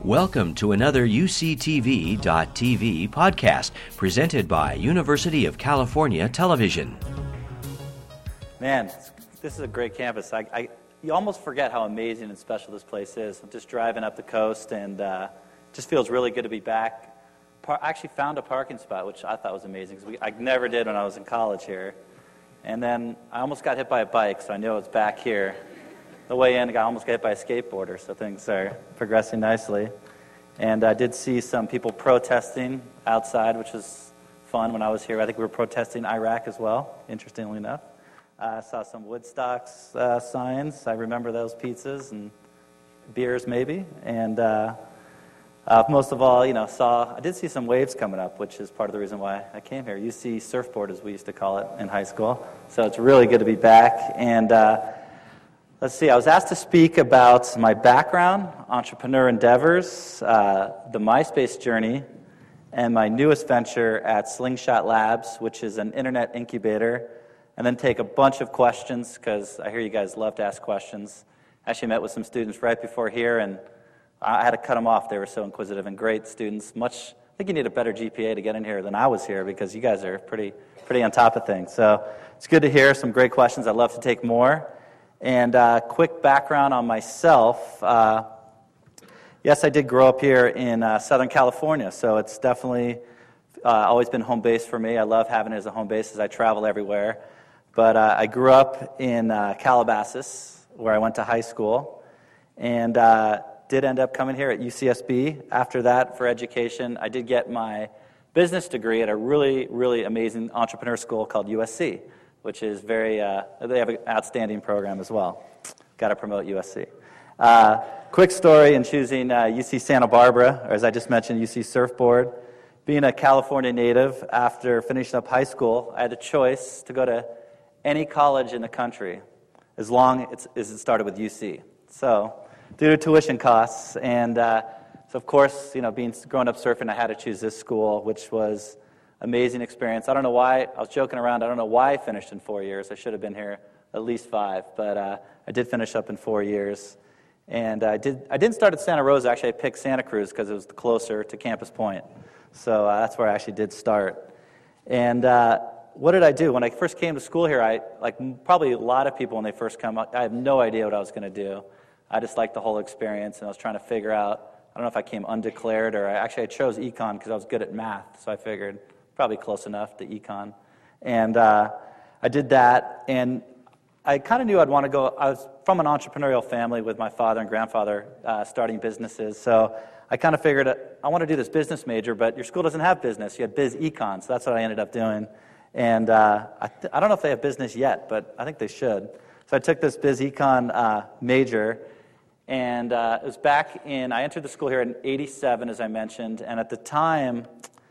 Welcome to another UCTV.tv podcast presented by University of California Television. Man, this is a great campus. You almost forget how amazing and special this place is. I'm just driving up the coast, and just feels really good to be back. I actually found a parking spot, which I thought was amazing, because I never did when I was in college here. And then I almost got hit by a bike, so I knew I was back here. The way in, I almost got hit by a skateboarder, so things are progressing nicely. And I did see some people protesting outside, which was fun when I was here. I think we were protesting Iraq as well, interestingly enough. I saw some Woodstock's signs. I remember those pizzas and beers maybe. And most of all, I did see some waves coming up, which is part of the reason why I came here. UC Surfboard, as we used to call it in high school. So it's really good to be back. And let's see, I was asked to speak about my background, entrepreneur endeavors, the MySpace journey, and my newest venture at Slingshot Labs, which is an internet incubator, and then take a bunch of questions, because I hear you guys love to ask questions. I actually met with some students right before here, and I had to cut them off. They were so inquisitive and great students. I think you need a better GPA to get in here than I was here, because you guys are pretty on top of things. So it's good to hear some great questions. I'd love to take more. And quick background on myself. Yes, I did grow up here in Southern California, so it's definitely always been home base for me. I love having it as a home base as I travel everywhere. But I grew up in Calabasas, where I went to high school, and did end up coming here at UCSB. After that, for education, I did get my business degree at a really, really amazing entrepreneur school called USC, which is they have an outstanding program as well. Got to promote USC. Quick story in choosing UC Santa Barbara, or as I just mentioned, UC Surfboard. Being a California native, after finishing up high school, I had a choice to go to any college in the country, as long as it started with UC. So, due to tuition costs, and so of course, growing up surfing, I had to choose this school, which was amazing experience. I don't know why, I was joking around, I don't know why I finished in 4 years. I should have been here at least 5, but I did finish up in 4 years. And I didn't start at Santa Rosa, actually I picked Santa Cruz because it was closer to Campus Point. So that's where I actually did start. And what did I do? When I first came to school here, probably a lot of people when they first come, I have no idea what I was going to do. I just liked the whole experience, and I was trying to figure out, I don't know if I came undeclared, or I chose econ because I was good at math, so I figured probably close enough to econ. And I did that, and I kind of knew I'd want to go. I was from an entrepreneurial family with my father and grandfather starting businesses, so I kind of figured I want to do this business major, but your school doesn't have business. You had biz econ, so that's what I ended up doing. And I don't know if they have business yet, but I think they should. So I took this biz econ major, and it was I entered the school here in '87, as I mentioned, and at the time,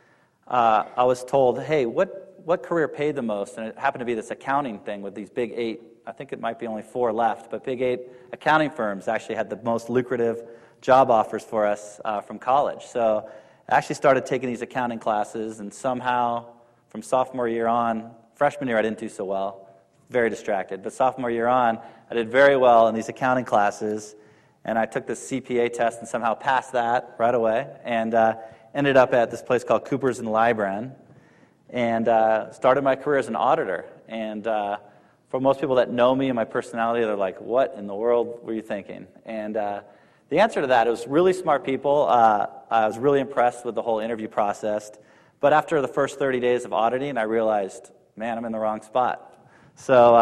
I was told, hey, what career paid the most? And it happened to be this accounting thing with these big 8, I think it might be only 4 left, but big 8 accounting firms actually had the most lucrative job offers for us from college. So I actually started taking these accounting classes, and somehow from sophomore year on, freshman year I didn't do so well, very distracted, but sophomore year on, I did very well in these accounting classes, and I took this CPA test and somehow passed that right away, and ended up at this place called Coopers & Lybrand, and started my career as an auditor. And for most people that know me and my personality, they're like, what in the world were you thinking? And the answer to that, it was really smart people. I was really impressed with the whole interview process. But after the first 30 days of auditing, I realized, man, I'm in the wrong spot. So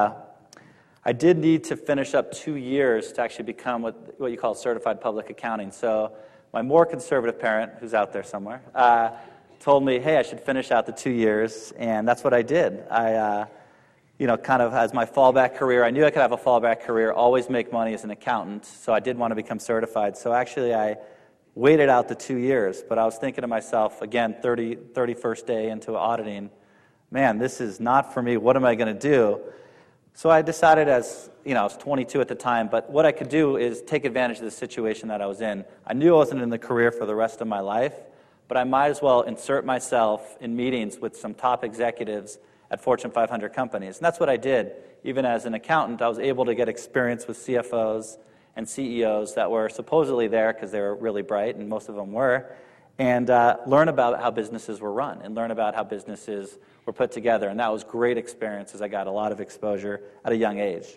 I did need to finish up 2 years to actually become what you call certified public accounting. So my more conservative parent, who's out there somewhere, told me, hey, I should finish out the 2 years, and that's what I did. I, kind of as my fallback career, I knew I could have a fallback career, always make money as an accountant, so I did want to become certified. So actually I waited out the 2 years, but I was thinking to myself, again, 31st day into auditing, man, this is not for me, what am I going to do? So I decided I was 22 at the time, but what I could do is take advantage of the situation that I was in. I knew I wasn't in the career for the rest of my life, but I might as well insert myself in meetings with some top executives at Fortune 500 companies. And that's what I did. Even as an accountant, I was able to get experience with CFOs and CEOs that were supposedly there because they were really bright, and most of them were, and learn about how businesses were run and learn about how businesses were put together. And that was great experience as I got a lot of exposure at a young age.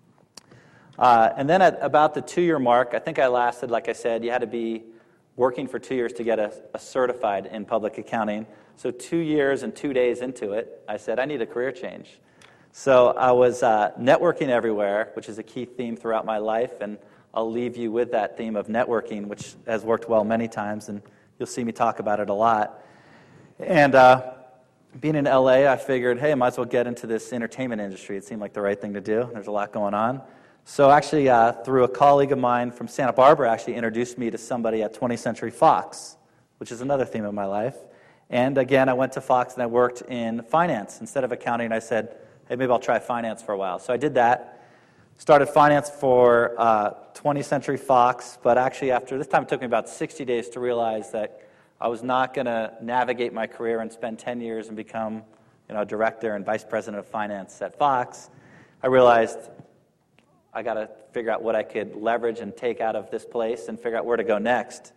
And then at about the 2-year mark, I think I lasted, like I said, you had to be working for 2 years to get a certified in public accounting. So 2 years and 2 days into it, I said, I need a career change. So I was networking everywhere, which is a key theme throughout my life, and I'll leave you with that theme of networking, which has worked well many times, and you'll see me talk about it a lot. And being in LA, I figured, hey, I might as well get into this entertainment industry. It seemed like the right thing to do. There's a lot going on. So actually, through a colleague of mine from Santa Barbara, actually introduced me to somebody at 20th Century Fox, which is another theme of my life. And again, I went to Fox and I worked in finance. Instead of accounting, I said, hey, maybe I'll try finance for a while. So I did that. Started finance for 20th Century Fox, but actually after this time, it took me about 60 days to realize that I was not going to navigate my career and spend 10 years and become, director and vice president of finance at Fox. I realized I got to figure out what I could leverage and take out of this place and figure out where to go next.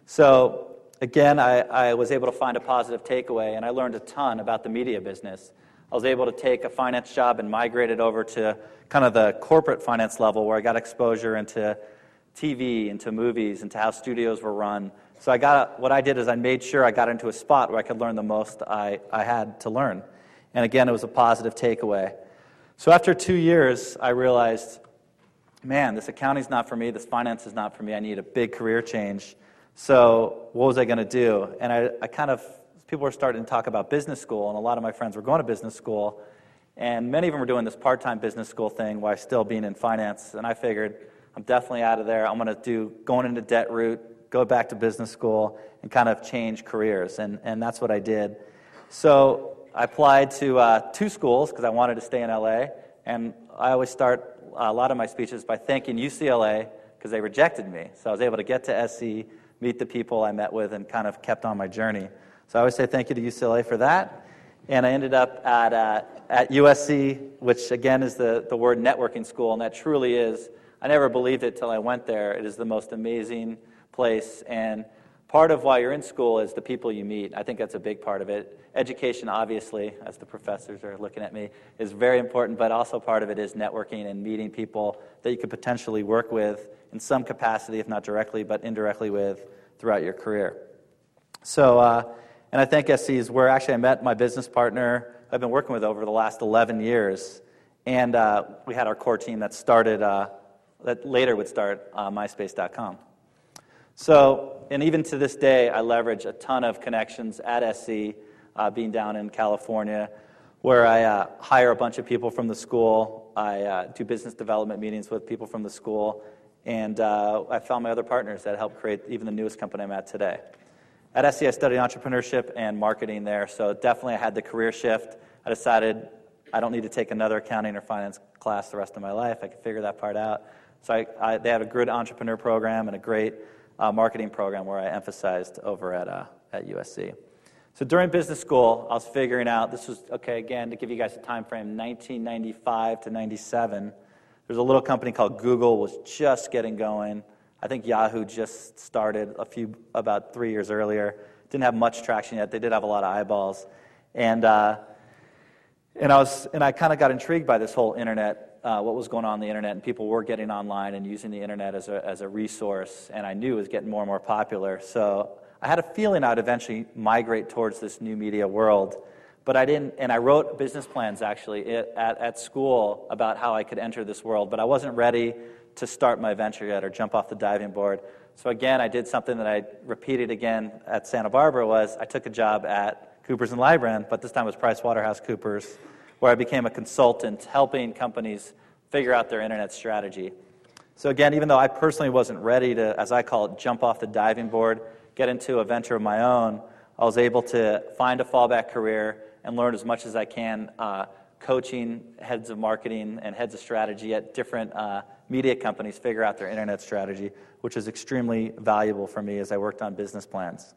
So again, I was able to find a positive takeaway, and I learned a ton about the media business. I was able to take a finance job and migrate it over to kind of the corporate finance level where I got exposure into TV, into movies, into how studios were run. So what I did is I made sure I got into a spot where I could learn the most I had to learn. And again, it was a positive takeaway. So after 2 years, I realized, man, this accounting's not for me, this finance is not for me, I need a big career change. So what was I going to do? And people were starting to talk about business school, and a lot of my friends were going to business school, and many of them were doing this part-time business school thing while still being in finance, and I figured, I'm definitely out of there, I'm going to going into debt route, go back to business school, and kind of change careers, and that's what I did. So I applied to 2 schools because I wanted to stay in LA, and I always start a lot of my speeches by thanking UCLA because they rejected me. So I was able to get to SC, meet the people I met with, and kind of kept on my journey. So I always say thank you to UCLA for that. And I ended up at USC, which again is the word networking school, and that truly is. I never believed it till I went there. It is the most amazing place, and part of why you're in school is the people you meet. I think that's a big part of it. Education, obviously, as the professors are looking at me, is very important, but also part of it is networking and meeting people that you could potentially work with in some capacity, if not directly, but indirectly with throughout your career. So, and I think SC is where actually I met my business partner I've been working with over the last 11 years, and we had our core team that started, that later would start MySpace.com. So, and even to this day, I leverage a ton of connections at SC, being down in California, where I hire a bunch of people from the school. I do business development meetings with people from the school, and I found my other partners that helped create even the newest company I'm at today. At SC, I studied entrepreneurship and marketing there, so definitely I had the career shift. I decided I don't need to take another accounting or finance class the rest of my life. I could figure that part out. So they have a good entrepreneur program and a great marketing program where I emphasized over at USC. So during business school, I was figuring out, this was, okay, again, to give you guys a time frame, 1995 to 97. There's a little company called Google, was just getting going. I think Yahoo just started about 3 years earlier. Didn't have much traction yet. They did have a lot of eyeballs. And I kind of got intrigued by this whole internet, what was going on the internet, and people were getting online and using the internet as a resource, and I knew it was getting more and more popular. So I had a feeling I'd eventually migrate towards this new media world, but I didn't, and I wrote business plans actually at school about how I could enter this world, but I wasn't ready to start my venture yet or jump off the diving board. So again, I did something that I repeated again at Santa Barbara was I took a job at Coopers & Lybrand, but this time it was PricewaterhouseCoopers, where I became a consultant helping companies figure out their internet strategy. So again, even though I personally wasn't ready to, as I call it, jump off the diving board, get into a venture of my own, I was able to find a fallback career and learn as much as I can coaching heads of marketing and heads of strategy at different media companies figure out their internet strategy, which is extremely valuable for me as I worked on business plans.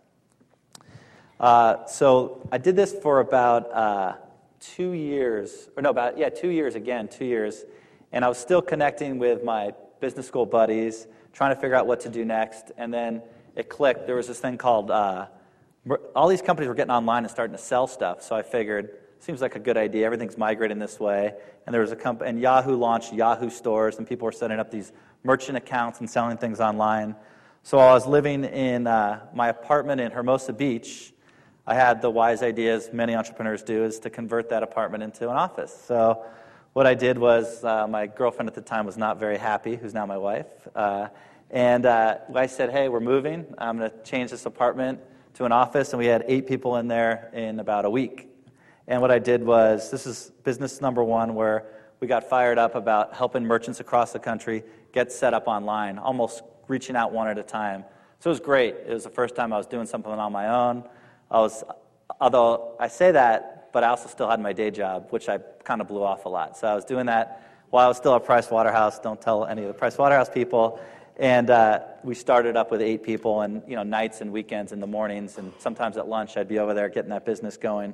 So I did this for about 2 years, 2 years, and I was still connecting with my business school buddies, trying to figure out what to do next. And then it clicked. There was this thing called, all these companies were getting online and starting to sell stuff. So I figured, seems like a good idea. Everything's migrating this way. And there was a company, and Yahoo launched Yahoo stores, and people were setting up these merchant accounts and selling things online. So while I was living in my apartment in Hermosa Beach, I had the wise idea, as many entrepreneurs do, is to convert that apartment into an office. So what I did was, my girlfriend at the time was not very happy, who's now my wife, and I said, hey, we're moving. I'm going to change this apartment to an office, and we had 8 people in there in about a week. And what I did was, this is business number 1, where we got fired up about helping merchants across the country get set up online, almost reaching out one at a time. So it was great. It was the first time I was doing something on my own. Although I say that, but I also still had my day job, which I kind of blew off a lot. So I was doing that while I was still at Price Waterhouse. Don't tell any of the Price Waterhouse people. And we started up with 8 people, and nights and weekends and the mornings, and sometimes at lunch I'd be over there getting that business going.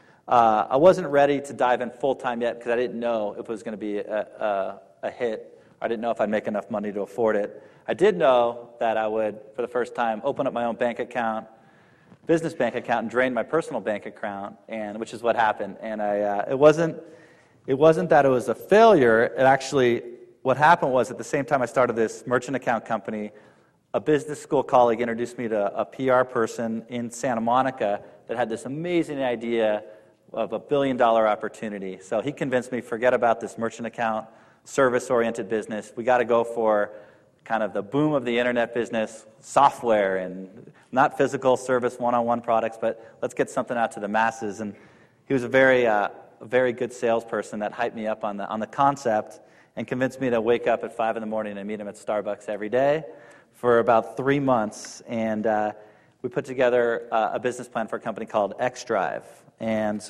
I wasn't ready to dive in full-time yet because I didn't know if it was going to be a hit. I didn't know if I'd make enough money to afford it. I did know that I would, for the first time, open up my own bank account, business bank account, and drain my personal bank account, and which is what happened. And it wasn't that it was a failure. It actually, what happened was, at the same time I started this merchant account company, a business school colleague introduced me to a PR person in Santa Monica that had this amazing idea of a $1 billion opportunity. So he convinced me, forget about this merchant account, service-oriented business. We got to go for kind of the boom of the internet business, software, and not physical service one-on-one products, but let's get something out to the masses. And he was a very good salesperson that hyped me up on the concept and convinced me to wake up at 5 in the morning and meet him at Starbucks every day for about 3 months. And we put together a business plan for a company called XDrive. And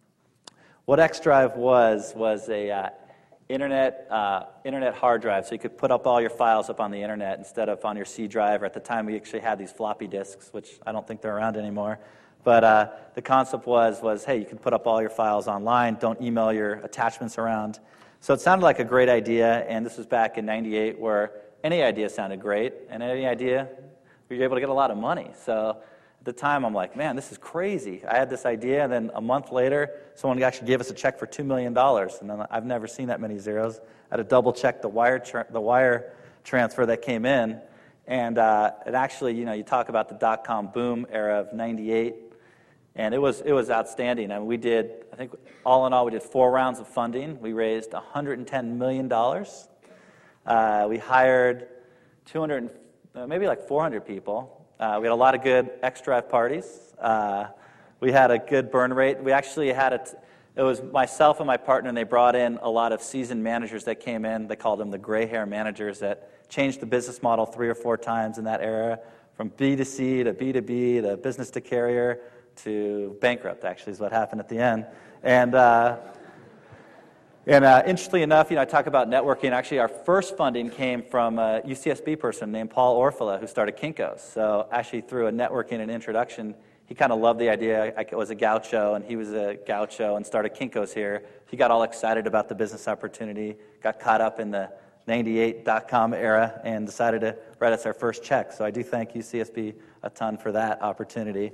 what XDrive was a internet hard drive, so you could put up all your files up on the internet instead of on your C drive. Or at the time, we actually had these floppy disks, which I don't think they're around anymore. But the concept was, hey, you can put up all your files online. Don't email your attachments around. So it sounded like a great idea, and this was back in '98, where any idea sounded great, and any idea, we were able to get a lot of money. So at the time, I'm like, man, this is crazy. I had this idea, and then a month later, someone actually gave us a check for $2 million. And then I've never seen that many zeros. I had to double-check the wire transfer that came in. And it actually, you talk about the dot-com boom era of '98, and it was outstanding. I mean, we did, I think, all in all, we did 4 rounds of funding. We raised $110 million. We hired maybe like 400 people. We had a lot of good XDrive parties. We had a good burn rate. We actually had it was myself and my partner, and they brought in a lot of seasoned managers that came in. They called them the gray hair managers that changed the business model 3 or 4 times in that era, from B2C to B2B to business to carrier to bankrupt, actually, is what happened at the end. And interestingly enough, I talk about networking. Actually, our first funding came from a UCSB person named Paul Orfila, who started Kinko's. So actually, through a networking and introduction, he kind of loved the idea. I was a gaucho, and he was a gaucho, and started Kinko's here. He got all excited about the business opportunity, got caught up in the '98 dot-com era, and decided to write us our first check. So I do thank UCSB a ton for that opportunity.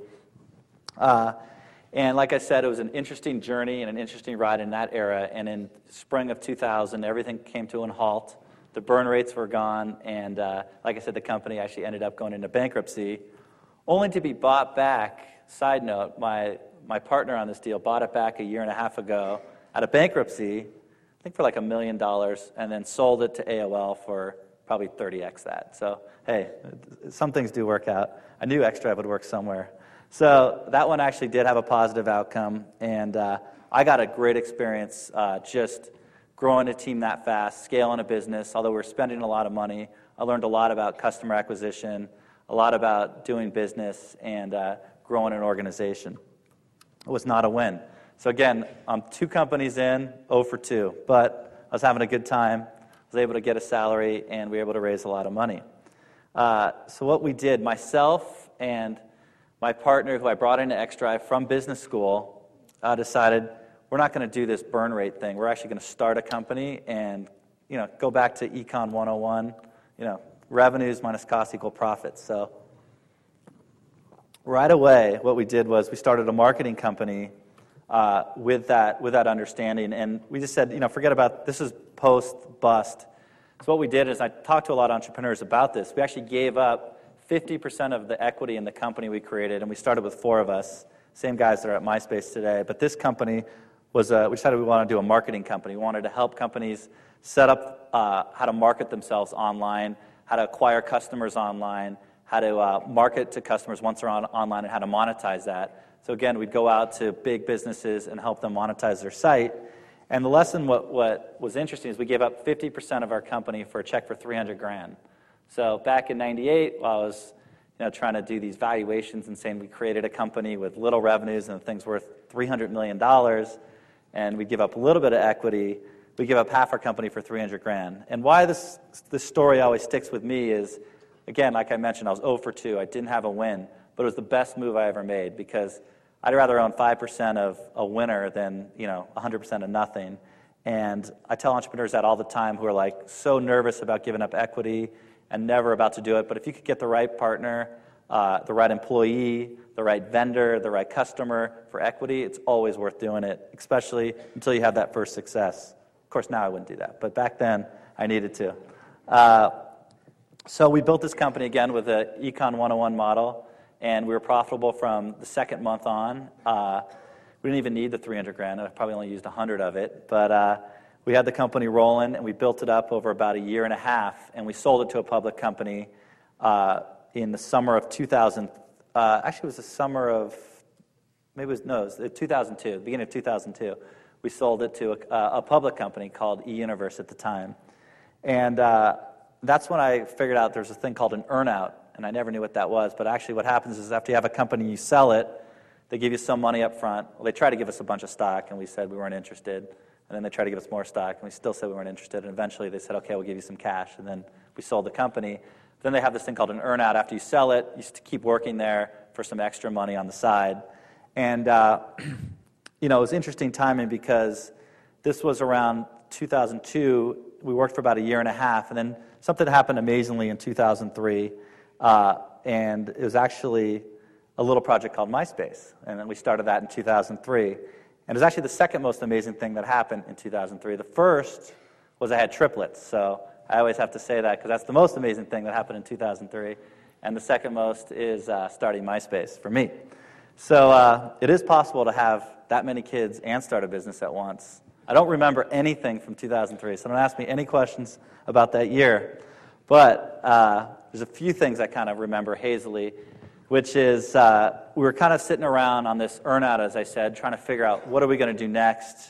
And like I said, it was an interesting journey and an interesting ride in that era. And in spring of 2000, everything came to a halt. The burn rates were gone. And like I said, the company actually ended up going into bankruptcy, only to be bought back. Side note, my partner on this deal bought it back a year and a half ago out of bankruptcy, I think for like $1 million, and then sold it to AOL for probably 30x that. So, hey, some things do work out. I knew XDrive would work somewhere. So that one actually did have a positive outcome, and I got a great experience just growing a team that fast, scaling a business. Although we were spending a lot of money, I learned a lot about customer acquisition, a lot about doing business, and growing an organization. It was not a win. So again, I'm 2 companies in, 0 for 2, but I was having a good time. I was able to get a salary, and we were able to raise a lot of money. So what we did, myself and my partner, who I brought into XDrive from business school, decided we're not going to do this burn rate thing. We're actually going to start a company and go back to Econ 101, revenues minus costs equal profits. So right away, what we did was we started a marketing company with that understanding, and we just said, forget about this is post-bust. So what we did is I talked to a lot of entrepreneurs about this. We actually gave up 50% of the equity in the company we created, and we started with 4 of us, same guys that are at MySpace today. But this company was, we decided we wanted to do a marketing company. We wanted to help companies set up how to market themselves online, how to acquire customers online, how to market to customers once they're online, and how to monetize that. So again, we'd go out to big businesses and help them monetize their site. And the lesson, what was interesting, is we gave up 50% of our company for a check for $300,000. So back in '98, while I was trying to do these valuations and saying we created a company with little revenues and things worth $300 million, and we give up a little bit of equity, we give up half our company for $300,000. And why this story always sticks with me is, again, like I mentioned, I was 0 for 2. I didn't have a win, but it was the best move I ever made, because I'd rather own 5% of a winner than 100% of nothing. And I tell entrepreneurs that all the time who are like so nervous about giving up equity and never about to do it. But if you could get the right partner, the right employee, the right vendor, the right customer for equity, it's always worth doing it, especially until you have that first success. Of course, now I wouldn't do that, but back then I needed to. So we built this company again with an Econ 101 model, and we were profitable from the second month on. We didn't even need the $300,000. I probably only used 100 of it, but we had the company rolling, and we built it up over about a year and a half, and we sold it to a public company in the summer of 2000. Actually, it was the summer of, maybe it was 2002, the beginning of 2002. We sold it to a public company called eUniverse at the time. And that's when I figured out there's a thing called an earnout, and I never knew what that was. But actually what happens is after you have a company, you sell it, they give you some money up front. Well, they tried to give us a bunch of stock, and we said we weren't interested. And then they tried to give us more stock, and we still said we weren't interested. And eventually they said, okay, we'll give you some cash. And then we sold the company. Then they have this thing called an earnout. After you sell it, you keep working there for some extra money on the side. And, it was interesting timing because this was around 2002. We worked for about a year and a half, and then something happened amazingly in 2003. And it was actually a little project called MySpace. And then we started that in 2003. And it was actually the second most amazing thing that happened in 2003. The first was I had triplets. So I always have to say that because that's the most amazing thing that happened in 2003. And the second most is starting MySpace for me. So it is possible to have that many kids and start a business at once. I don't remember anything from 2003, so don't ask me any questions about that year. But there's a few things I kind of remember hazily, which is we were kind of sitting around on this earnout, as I said, trying to figure out what are we going to do next.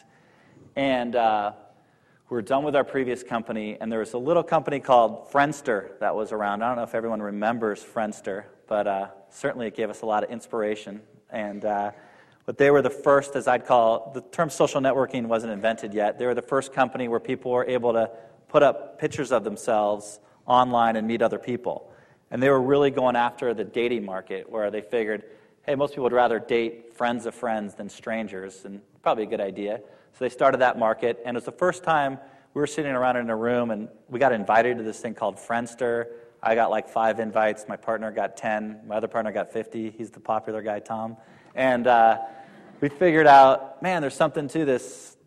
And we were done with our previous company, and there was a little company called Friendster that was around. I don't know if everyone remembers Friendster, but certainly it gave us a lot of inspiration. And but they were the first, as I'd call, the term social networking wasn't invented yet. They were the first company where people were able to put up pictures of themselves online and meet other people. And they were really going after the dating market, where they figured, hey, most people would rather date friends of friends than strangers, and probably a good idea. So they started that market, and it was the first time we were sitting around in a room, and we got invited to this thing called Friendster. I got like 5 invites. My partner got 10. My other partner got 50. He's the popular guy, Tom. And we figured out, man, there's something to this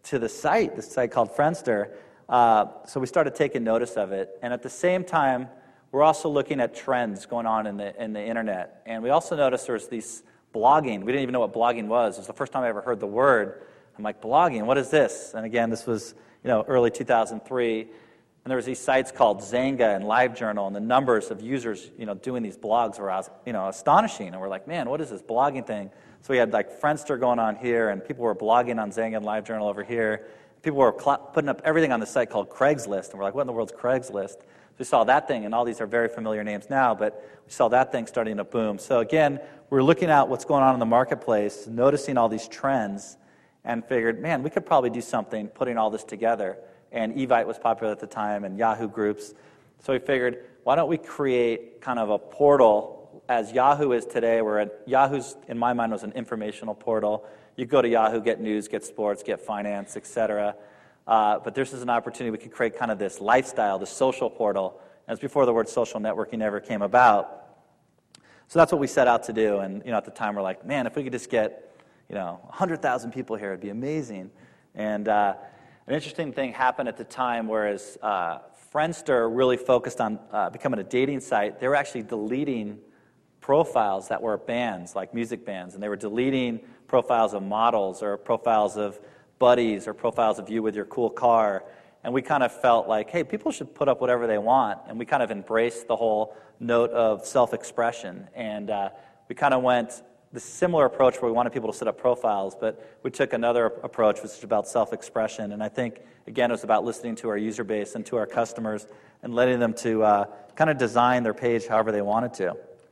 site called Friendster. So we started taking notice of it. And at the same time, we're also looking at trends going on in the internet. And we also noticed there was these blogging. We didn't even know what blogging was. It was the first time I ever heard the word. I'm like, blogging, what is this? And again, this was early 2003. And there was these sites called Zanga and LiveJournal, and the numbers of users doing these blogs were astonishing. And we're like, man, what is this blogging thing? So we had like Friendster going on here, and people were blogging on Zanga and LiveJournal over here. People were putting up everything on the site called Craigslist, and we're like, what in the world's Craigslist? So we saw that thing, and all these are very familiar names now, but we saw that thing starting to boom. So again, we're looking at what's going on in the marketplace, noticing all these trends, and figured, man, we could probably do something putting all this together. And Evite was popular at the time, and Yahoo groups. So we figured, why don't we create kind of a portal as Yahoo is today, where Yahoo's, in my mind, was an informational portal. You go to Yahoo, get news, get sports, get finance, etc. but this is an opportunity we could create kind of this lifestyle, this social portal. And it's before the word social networking ever came about. So that's what we set out to do. And at the time, we're like, man, if we could just get 100,000 people here, it'd be amazing. And an interesting thing happened at the time, whereas Friendster really focused on becoming a dating site. They were actually deleting profiles that were bands, like music bands, and they were deleting profiles of models or profiles of buddies or profiles of you with your cool car. And we kind of felt like, hey, people should put up whatever they want. And we kind of embraced the whole note of self-expression. And we kind of went the similar approach where we wanted people to set up profiles, but we took another approach, which is about self-expression. And I think, again, it was about listening to our user base and to our customers and letting them to kind of design their page however they wanted to.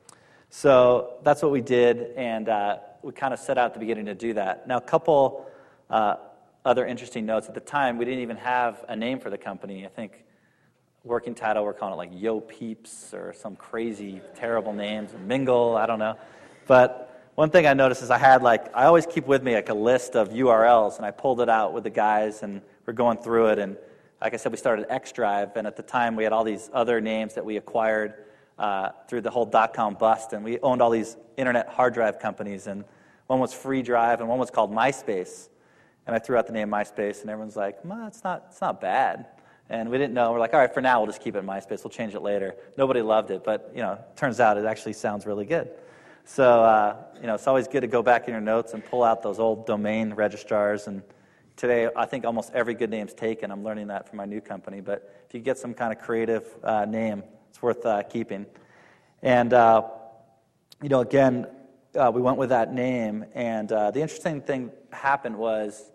So that's what we did, and we kind of set out at the beginning to do that. Now, a couple other interesting notes. At the time, we didn't even have a name for the company. I think working title, we're calling it like Yo Peeps or some crazy, terrible names, Mingle, I don't know. But one thing I noticed is I always keep with me like a list of URLs, and I pulled it out with the guys, and we're going through it, and like I said, we started XDrive, and at the time, we had all these other names that we acquired through the whole .com bust, and we owned all these internet hard drive companies, and one was Free Drive, and one was called MySpace. And I threw out the name MySpace, and everyone's like, it's not bad. And we didn't know. We're like, all right, for now, we'll just keep it MySpace. We'll change it later. Nobody loved it, but, turns out it actually sounds really good. So, it's always good to go back in your notes and pull out those old domain registrars. And today, I think almost every good name's taken. I'm learning that from my new company. But if you get some kind of creative name, it's worth keeping. And, again, we went with that name. And the interesting thing happened was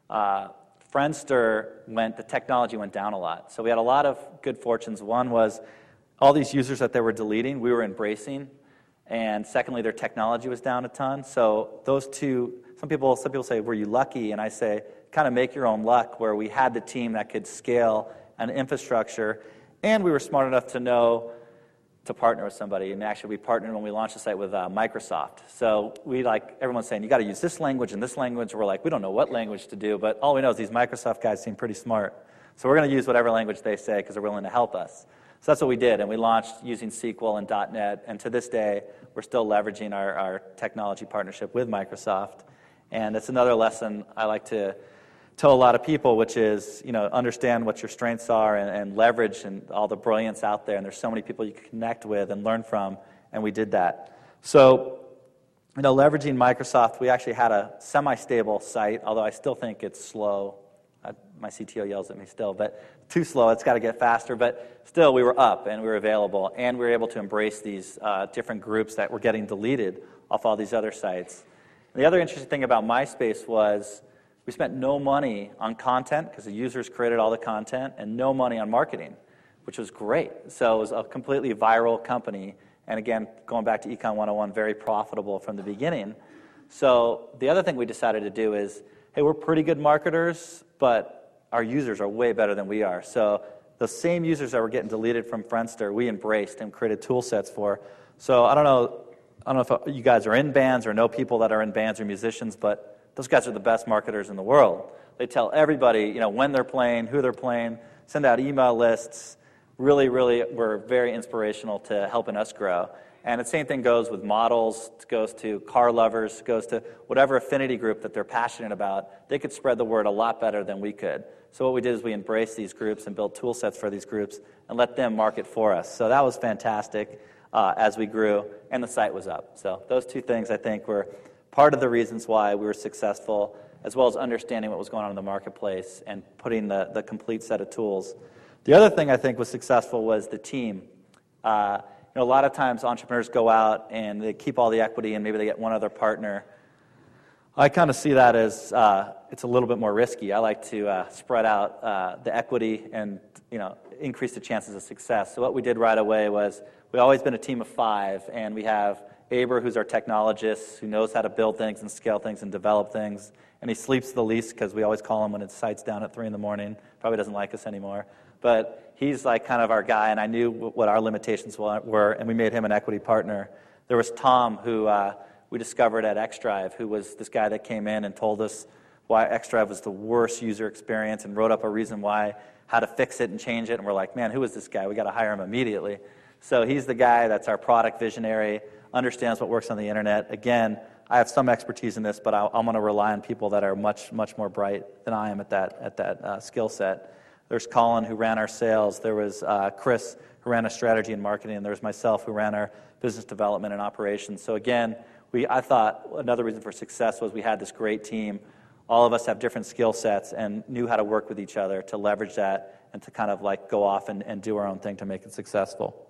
Friendster the technology went down a lot. So we had a lot of good fortunes. One was all these users that they were deleting, we were embracing. And secondly, their technology was down a ton. So those two, some people say, were you lucky? And I say, kind of make your own luck, where we had the team that could scale an infrastructure, and we were smart enough to know to partner with somebody. And actually, we partnered when we launched the site with Microsoft. So everyone's saying, you got to use this language and this language. We're like, we don't know what language to do, but all we know is these Microsoft guys seem pretty smart. So we're going to use whatever language they say because they're willing to help us. So that's what we did, and we launched using SQL and .NET, and to this day, we're still leveraging our technology partnership with Microsoft. And it's another lesson I like to tell a lot of people, which is, understand what your strengths are and leverage and all the brilliance out there, and there's so many people you can connect with and learn from, and we did that. So, leveraging Microsoft, we actually had a semi-stable site, although I still think it's slow. My CTO yells at me still, but too slow. It's got to get faster. But still, we were up, and we were available, and we were able to embrace these different groups that were getting deleted off all these other sites. And the other interesting thing about MySpace was we spent no money on content because the users created all the content, and no money on marketing, which was great. So it was a completely viral company. And again, going back to Econ 101, very profitable from the beginning. So the other thing we decided to do is, hey, we're pretty good marketers, but our users are way better than we are. So the same users that were getting deleted from Friendster, we embraced and created tool sets for. So I don't know if you guys are in bands or know people that are in bands or musicians, but those guys are the best marketers in the world. They tell everybody, when they're playing, who they're playing, send out email lists. Really, really were very inspirational to helping us grow. And the same thing goes with models, goes to car lovers, goes to whatever affinity group that they're passionate about. They could spread the word a lot better than we could. So what we did is we embraced these groups and built tool sets for these groups and let them market for us. So that was fantastic as we grew, and the site was up. So those two things, I think, were part of the reasons why we were successful, as well as understanding what was going on in the marketplace and putting the complete set of tools. The other thing I think was successful was the team. A lot of times entrepreneurs go out and they keep all the equity and maybe they get one other partner. I kind of see that as it's a little bit more risky. I like to spread out the equity and increase the chances of success. So what we did right away was we've always been a team of 5, and we have Aber, who's our technologist, who knows how to build things and scale things and develop things, and he sleeps the least because we always call him when his site's down at 3 in the morning. Probably doesn't like us anymore. But he's like kind of our guy, and I knew what our limitations were, and we made him an equity partner. There was Tom, who we discovered at XDrive, who was this guy that came in and told us why xDrive was the worst user experience and wrote up a reason why, how to fix it and change it. And we're like, man, who is this guy? We got to hire him immediately. So he's the guy that's our product visionary, understands what works on the internet. Again, I have some expertise in this, but I'm going to rely on people that are much, much more bright than I am at that skill set. There's Colin, who ran our sales. There was Chris, who ran our strategy and marketing. And there was myself, who ran our business development and operations. So again, I thought another reason for success was we had this great team. All of us have different skill sets and knew how to work with each other to leverage that and to kind of like go off and do our own thing to make it successful.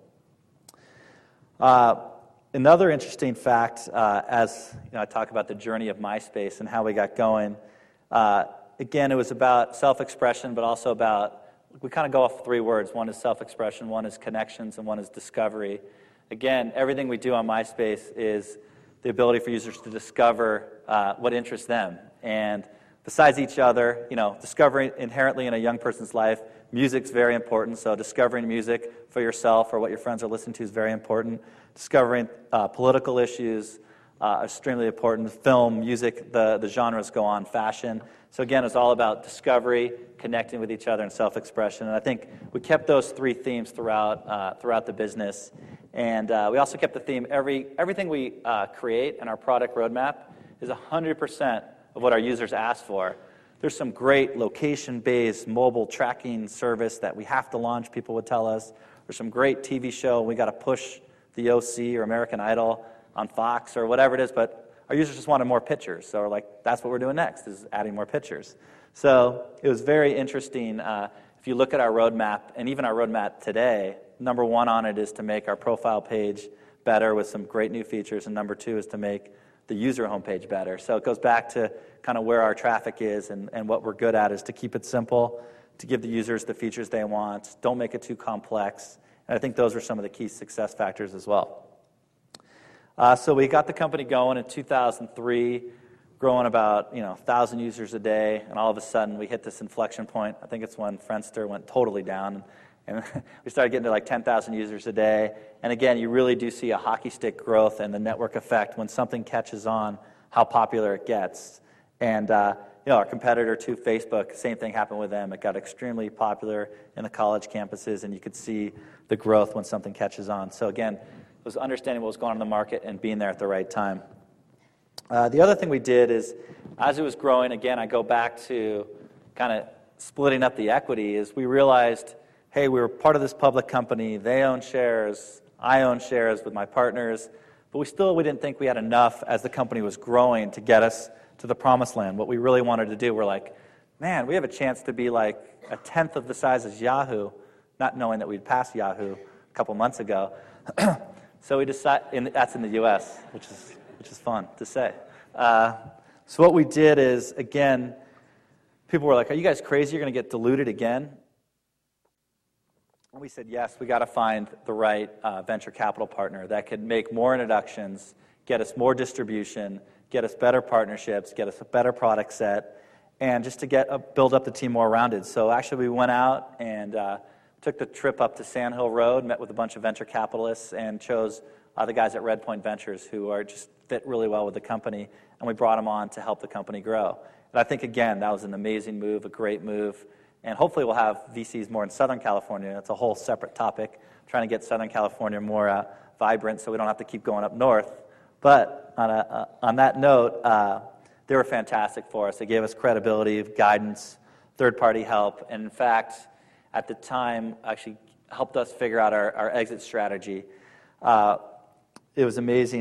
Another interesting fact, as I talk about the journey of MySpace and how we got going, again, it was about self-expression, but also about, we kind of go off 3 words. One is self-expression, one is connections, and one is discovery. Again, everything we do on MySpace is the ability for users to discover what interests them. And besides each other, discovering inherently in a young person's life, music's very important. So discovering music for yourself or what your friends are listening to is very important. Discovering political issues extremely important. Film, music, the genres go on, fashion. So again, it's all about discovery, connecting with each other, and self-expression. And I think we kept those 3 themes throughout the business. And we also kept the theme, everything we create in our product roadmap is 100% of what our users ask for. There's some great location-based mobile tracking service that we have to launch, people would tell us. There's some great TV show, we got to push the OC or American Idol on Fox or whatever it is, but our users just wanted more pictures. So we're like, that's what we're doing next, is adding more pictures. So it was very interesting. If you look at our roadmap, and even our roadmap today, number 1 on it is to make our profile page better with some great new features, and number 2 is to make the user homepage better. So it goes back to kind of where our traffic is, and what we're good at is to keep it simple, to give the users the features they want, don't make it too complex. And I think those are some of the key success factors as well. So we got the company going in 2003, growing about 1,000 users a day, and all of a sudden we hit this inflection point. I think it's when Friendster went totally down, and we started getting to like 10,000 users a day. And again, you really do see a hockey stick growth and the network effect when something catches on, how popular it gets. And our competitor too, Facebook, same thing happened with them. It got extremely popular in the college campuses, and you could see the growth when something catches on. So again, it was understanding what was going on in the market and being there at the right time. The other thing we did is, as it was growing, again, I go back to kind of splitting up the equity, is we realized, hey, we were part of this public company. They own shares. I own shares with my partners. But we didn't think we had enough as the company was growing to get us to the promised land. What we really wanted to do, we're like, man, we have a chance to be like 1/10 of the size as Yahoo, not knowing that we'd passed Yahoo a couple months ago. So we decided, and that's in the U.S., which is fun to say. So what we did is, again, people were like, are you guys crazy? You're going to get diluted again? And we said, yes, we got to find the right venture capital partner that could make more introductions, get us more distribution, get us better partnerships, get us a better product set, and just to build up the team more rounded. So actually we went out and took the trip up to Sand Hill Road, met with a bunch of venture capitalists, and chose the guys at Redpoint Ventures who are just fit really well with the company, and we brought them on to help the company grow. And I think, again, that was an amazing move, a great move, and hopefully we'll have VCs more in Southern California. That's a whole separate topic, trying to get Southern California more vibrant so we don't have to keep going up north. But on that note, they were fantastic for us. They gave us credibility, guidance, third-party help, and in fact, at the time, actually helped us figure out our exit strategy. It was amazing.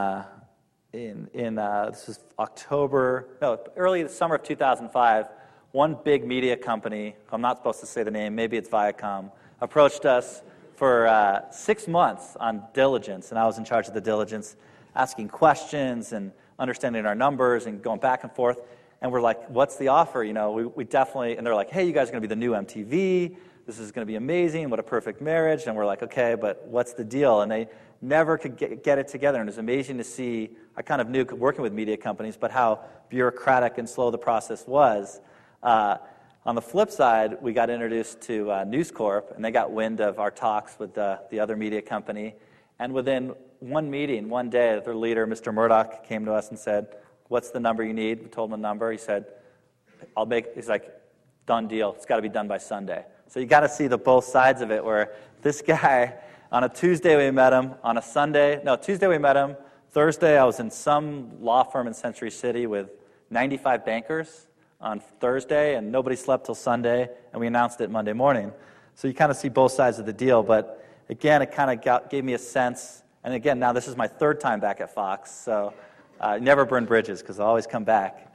This was early the summer of 2005. One big media company, I'm not supposed to say the name, maybe it's Viacom, approached us for 6 months on diligence, and I was in charge of the diligence, asking questions and understanding our numbers and going back and forth. And we're like, what's the offer? We definitely, and they're like, hey, you guys are going to be the new MTV. This is going to be amazing. What a perfect marriage. And we're like, okay, but what's the deal? And they never could get it together. And it was amazing to see, I kind of knew working with media companies, but how bureaucratic and slow the process was. On the flip side, we got introduced to News Corp, and they got wind of our talks with the other media company. And within one meeting, one day, their leader, Mr. Murdoch, came to us and said, what's the number you need? We told him the number. He said, he's like, done deal. It's got to be done by Sunday. So you got to see the both sides of it, where this guy, on a Tuesday we met him, Tuesday we met him, Thursday I was in some law firm in Century City with 95 bankers on Thursday, and nobody slept till Sunday, and we announced it Monday morning. So you kind of see both sides of the deal, but again, it kind of gave me a sense, and again, now this is my third time back at Fox, so never burn bridges, because I'll always come back.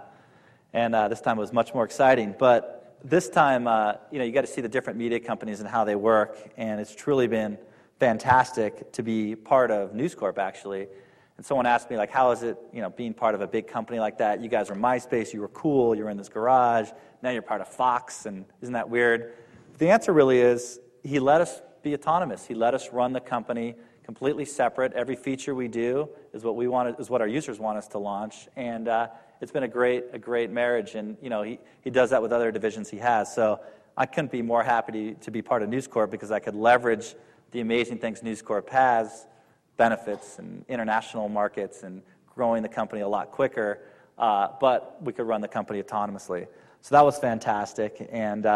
And this time it was much more exciting, but this time, you got to see the different media companies and how they work, and it's truly been fantastic to be part of News Corp, actually. And someone asked me, like, how is it, being part of a big company like that? You guys were MySpace, you were cool, you were in this garage, now you're part of Fox, and isn't that weird? The answer really is, he let us be autonomous. He let us run the company completely separate. Every feature we do is what our users want us to launch, and it's been a great marriage, and he does that with other divisions he has. So I couldn't be more happy to be part of News Corp, because I could leverage the amazing things News Corp has, benefits and international markets, and growing the company a lot quicker, but we could run the company autonomously. So that was fantastic, and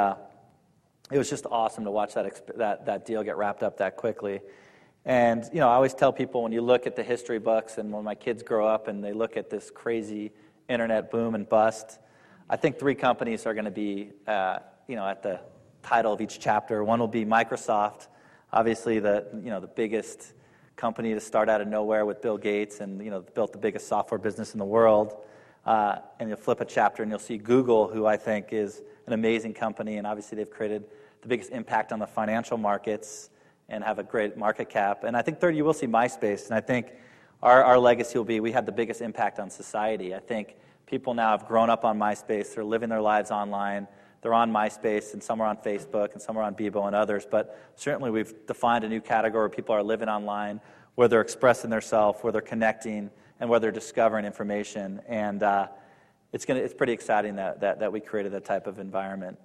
it was just awesome to watch that deal get wrapped up that quickly. And I always tell people, when you look at the history books, and when my kids grow up and they look at this crazy internet boom and bust, I think 3 companies are going to be, at the title of each chapter. One will be Microsoft, obviously the biggest company to start out of nowhere with Bill Gates, and built the biggest software business in the world. And you'll flip a chapter and you'll see Google, who I think is an amazing company, and obviously they've created the biggest impact on the financial markets and have a great market cap. And I think third, you will see MySpace, and I think our legacy will be, we had the biggest impact on society. I think people now have grown up on MySpace, they're living their lives online, they're on MySpace, and some are on Facebook, and some are on Bebo and others, but certainly we've defined a new category where people are living online, where they're expressing themselves, where they're connecting, and where they're discovering information, and it's pretty exciting that we created that type of environment.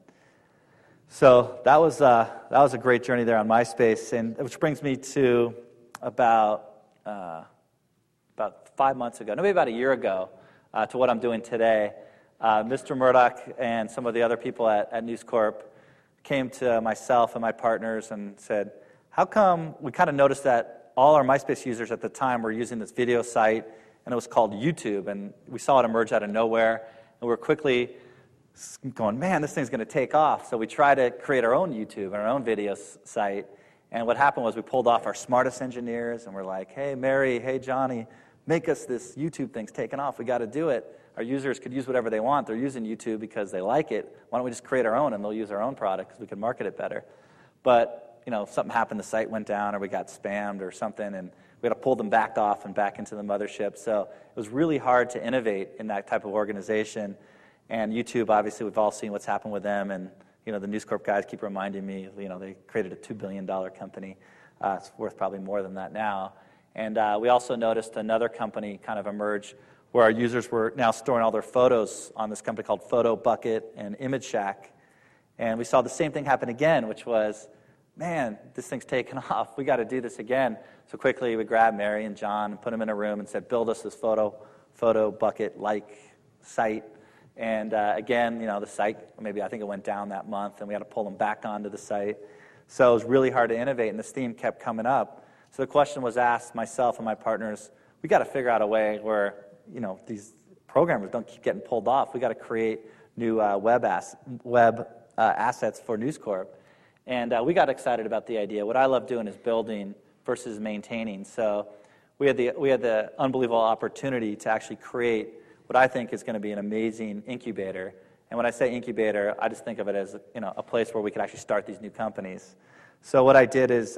So that was a great journey there on MySpace, and which brings me to about 5 months ago, maybe about a year ago, to what I'm doing today. Mr. Murdoch and some of the other people at News Corp came to myself and my partners and said, how come we kind of noticed that all our MySpace users at the time were using this video site, and it was called YouTube, and we saw it emerge out of nowhere, and we were quickly going, man, this thing's going to take off. So we tried to create our own YouTube and our own video site, and what happened was we pulled off our smartest engineers, and we're like, hey, Mary, hey, Johnny, make us this YouTube thing's taking off. We got to do it. Our users could use whatever they want. They're using YouTube because they like it. Why don't we just create our own, and they'll use our own product because we can market it better. But, if something happened, the site went down or we got spammed or something, and we had to pull them back off and back into the mothership. So it was really hard to innovate in that type of organization. And YouTube, obviously, we've all seen what's happened with them, and the News Corp guys keep reminding me, they created a $2 billion company. It's worth probably more than that now. And we also noticed another company kind of emerge where our users were now storing all their photos on this company called PhotoBucket and ImageShack. And we saw the same thing happen again, which was, man, this thing's taken off. We got to do this again. So quickly we grabbed Mary and John and put them in a room and said, build us this PhotoBucket-like site. And again, the site, I think it went down that month, and we had to pull them back onto the site. So it was really hard to innovate, and this theme kept coming up. So the question was asked, myself and my partners, we got to figure out a way where, these programmers don't keep getting pulled off. We got to create new web assets for News Corp. And we got excited about the idea. What I love doing is building versus maintaining. So we had the unbelievable opportunity to actually create what I think is going to be an amazing incubator. And when I say incubator, I just think of it as a place where we could actually start these new companies. So what I did is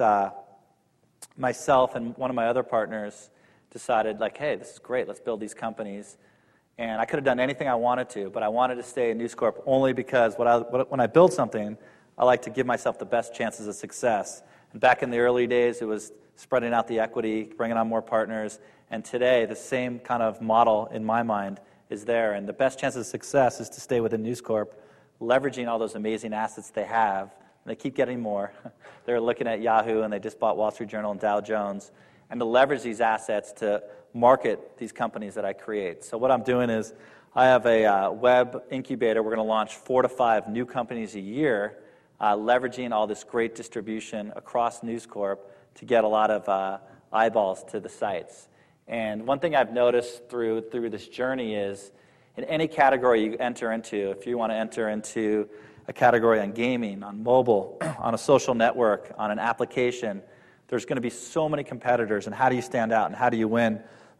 myself and one of my other partners decided, hey, this is great, let's build these companies. And I could have done anything I wanted to, but I wanted to stay in News Corp only because when I build something, I like to give myself the best chances of success. And back in the early days, it was spreading out the equity, bringing on more partners. And today, the same kind of model in my mind is there. And the best chance of success is to stay within News Corp, leveraging all those amazing assets they have. And they keep getting more. They're looking at Yahoo, and they just bought Wall Street Journal and Dow Jones. And to leverage these assets to market these companies that I create. So what I'm doing is I have a web incubator. We're going to launch 4 to 5 new companies a year, leveraging all this great distribution across News Corp to get a lot of eyeballs to the sites. And one thing I've noticed through this journey is in any category you enter into, if you want to enter into a category on gaming, on mobile, on a social network, on an application, there's going to be so many competitors, and how do you stand out, and how do you win?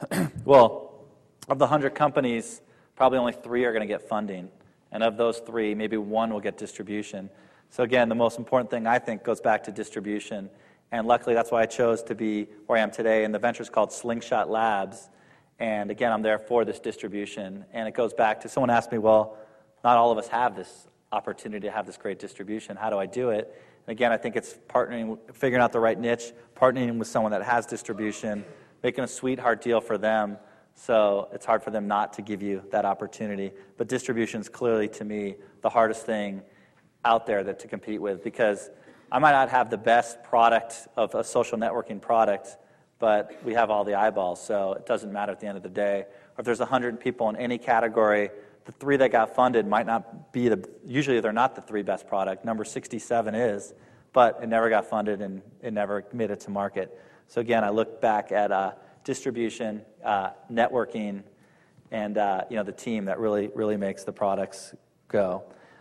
Well, of the 100 companies, probably only 3 are going to get funding, and of those 3, maybe 1 will get distribution. So again, the most important thing, I think, goes back to distribution, and luckily that's why I chose to be where I am today, and the venture's called Slingshot Labs, and again, I'm there for this distribution, and it goes back to, someone asked me, well, not all of us have this opportunity to have this great distribution. How do I do it? And again, I think it's partnering, figuring out the right niche, partnering with someone that has distribution, making a sweetheart deal for them, so it's hard for them not to give you that opportunity. But distribution is clearly, to me, the hardest thing out there to compete with, because I might not have the best product of a social networking product, but we have all the eyeballs, so it doesn't matter at the end of the day. Or if there's 100 people in any category, the 3 that got funded might not be usually they're not the 3 best product. Number 67 is, but it never got funded and it never made it to market. So again, I look back at distribution, networking, and the team that really makes the products go.